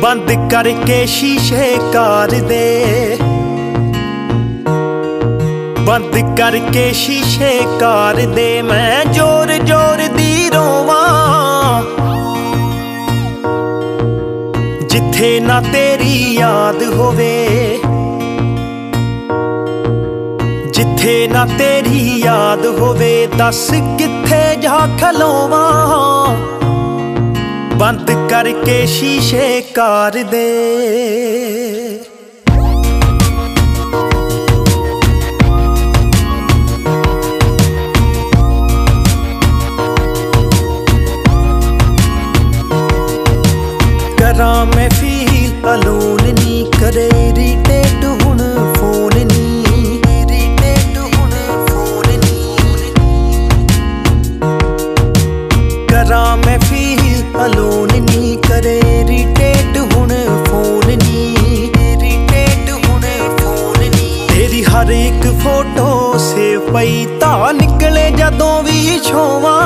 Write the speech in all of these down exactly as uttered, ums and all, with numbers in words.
बंद करके शीशे कार दे, बंद करके शीशे कार दे। मैं जोर जोर दी रोवां जिथे ना तेरी याद होवे, जिथे ना तेरी याद होवे। दस किथे जा खलोवां बंद करके शीशे कार दे। करा मैं फील अलोन नी, करे इरिटेट हुण फोन नी, इरिटेट हुण फोन नी। करा मैं फील अलोन नी, करे इरिटेट हुण फोन नी, इरिटेट हुण फोन नी। तेरी हर एक फोटो सेव पई ता निकले जदों भी छोवां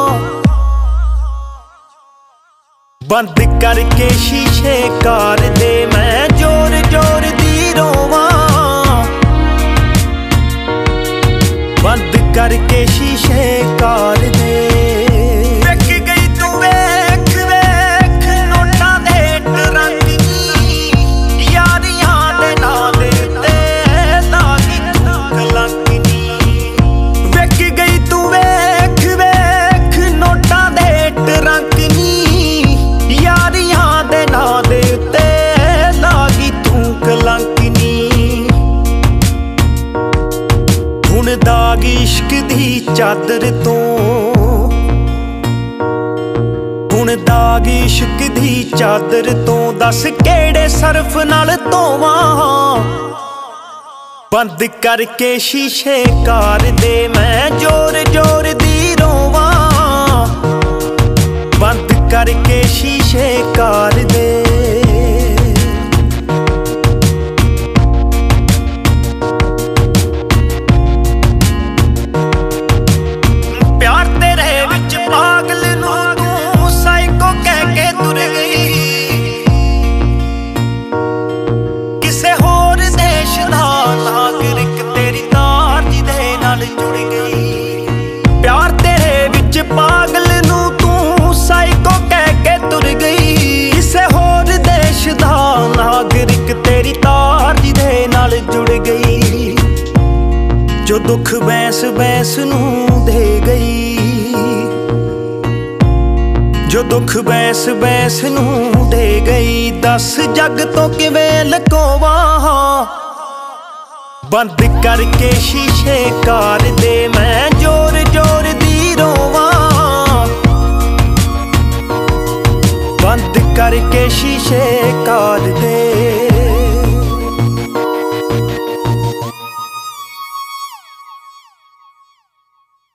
बंद करके शीशे कार दे। मैं जोर जोर दी रोवां बंद करके शीशे कार दे। विक गई तू वेख वेख नोटां दे रंग नी, यारियां दे नाल ते लागी तू कलंक नी। विक गई तू वेख वेख नोटां दे रंग नी, यारियां दे नां दे उत्ते लागी तू कलंक नी। हुण दाग इश्क दी चादर तो, हुण दाग इश्क दी चादर तो। दस केड़े सर्फ नाल धोवां बंद करके शीशे कार दे। मैं जोर जोर दी रोवां बंद करके शीशे कार दे। प्यार तेरे विच पागल नूं तू साइको कह के तुर गई, किसे होर देश दा नागरिक तेरी तार जिदे नाल जुड़ गई। प्यार तेरे विच पागल नूं तू साइको कह के तुर गई, किसे होर देश दा नागरिक तेरी तार जिदे नाल जुड़ गई। जो दुख बैंस बैंस नूं दे गई, जो दुख बैंस बैंस नूं दे गई। दस जग तो किवें लकोवां बंद करके शीशे कार दे। मैं जोर